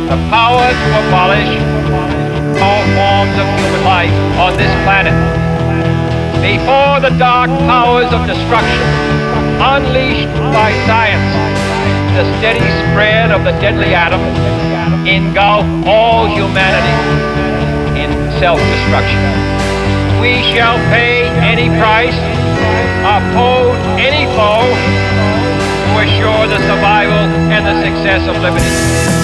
the power to abolish all forms of human life on this planet. Before the dark powers of destruction unleashed by science, the steady spread of the deadly atom engulf all humanity in self-destruction. We shall pay any price, oppose any foe to assure the survival and the success of liberty.